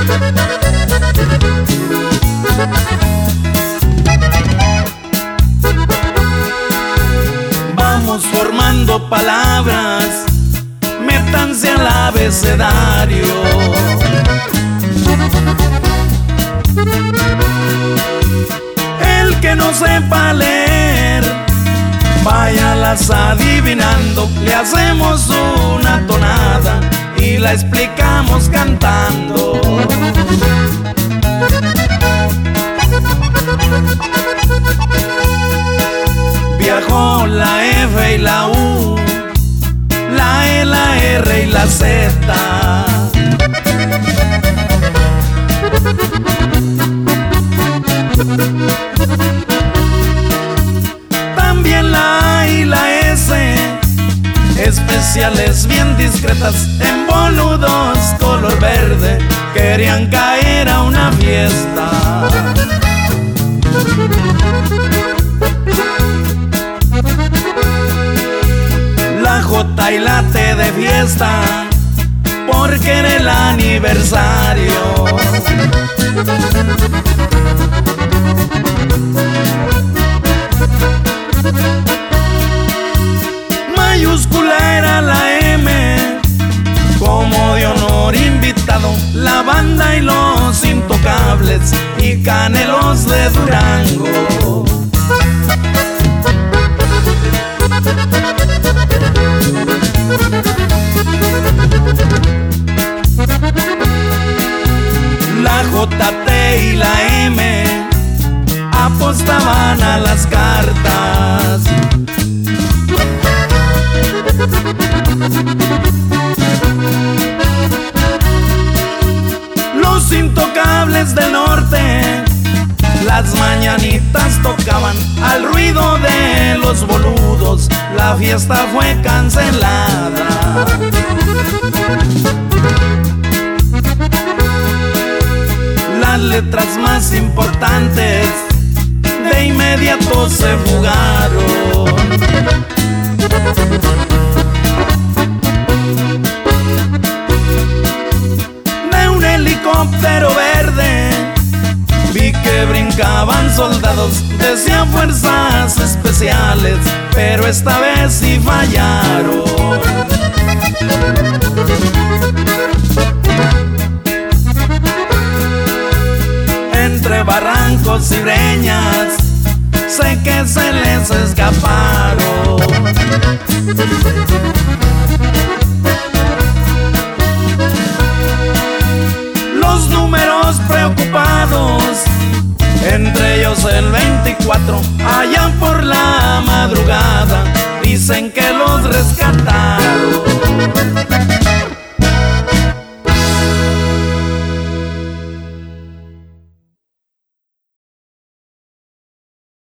Vamos formando palabras, métanse al abecedario. El que no sepa leer, váyalas adivinando. Le hacemos una tonada y la explicamos cantando. Viajó la F y la U, la E, la R y la Z. También la A y la S, especiales bien discretas, en boludos color verde, querían caer a una fiesta. La J y la T de fiesta, porque era el aniversario. Mayúscula era la M, como de honor invitado, la banda y los intocables y Canelos de Durango. La J, T y la M apostaban a las cartas. Los intocables del norte las mañanitas tocaban al ruido de los boludos. La fiesta fue cancelada. Las letras más importantes de inmediato se fugaron. De un helicóptero verde vi que brincaban soldados, decía fuerzas especiales, pero esta vez sí fallaron. Entre barrancos y breñas, sé que se les escaparon.